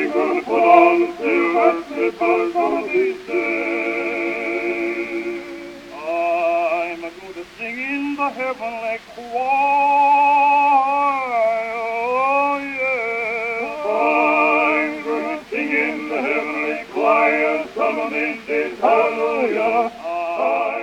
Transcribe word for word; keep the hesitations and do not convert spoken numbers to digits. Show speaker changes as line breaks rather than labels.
will put on silver slippers one of these days. I'm going to sing in the heavenly choir. Oh, yeah. I'm going to sing in the heavenly choir. Some of them did hallelujah.